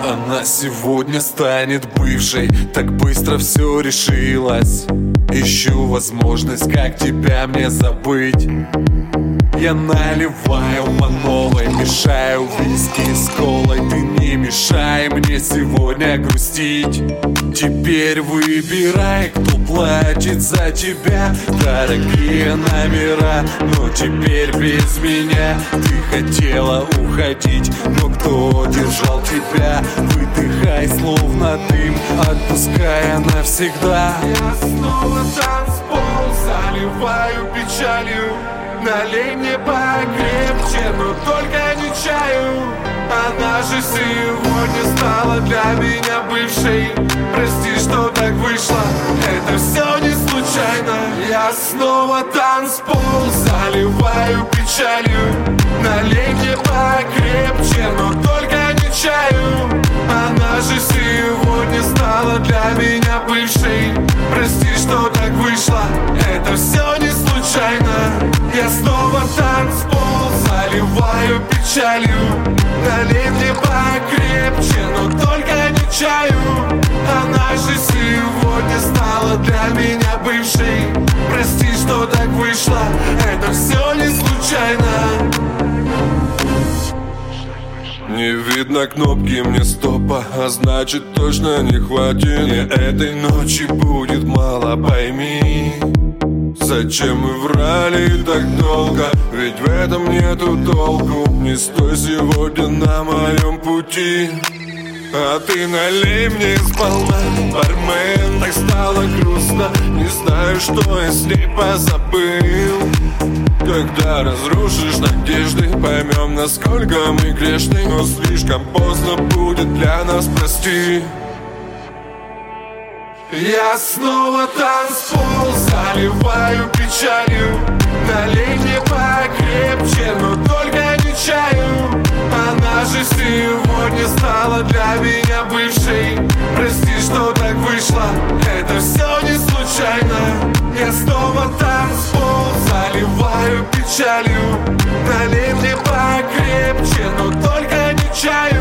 Она сегодня станет бывшей, так быстро все решилось. Ищу возможность, как тебя мне забыть. Я наливаю по новой, мешаю виски с колой. Ты не мешай мне сегодня грустить. Теперь выбирай, кто платит за тебя. Дорогие номера, но теперь без меня. Ты хотела уходить, но кто держал тебя? Выдыхай, словно дым, отпуская навсегда. Я снова танцпол заливаю печалью. Налей мне покрепче, но только не чаю. Она же сегодня стала для меня бывшей. Прости, что так вышло, это все не случайно. Я снова танцпол заливаю печалью. Налей мне покрепче, но только не чаю. Она же сегодня стала для меня бывшей. Прости, что так вышло, это все не случайно. Я снова танцпол заливаю печалью. Налей мне покрепче, но только не чаю. Она же сегодня стала для меня бывшей. Прости, что так вышло, это все не случайно. Не видно кнопки мне стопа, а значит точно не хватит. Мне этой ночи будет мало, пойми. Зачем мы врали так долго? Ведь в этом нету толку. Не стой сегодня на моем пути. А ты налей мне сполна, бармен, так стало грустно. Не знаю, что я с ней позабыл. Когда разрушишь надежды, поймем, насколько мы грешны. Но слишком поздно будет для нас, прости. Я снова танцпол заливаю печалью. Налей мне покрепче, но только не чаю. Она же сегодня стала для меня бывшей. Прости, что так вышло, это все не случайно. Я снова танцпол заливаю печалью. Налей мне покрепче, но только не чаю.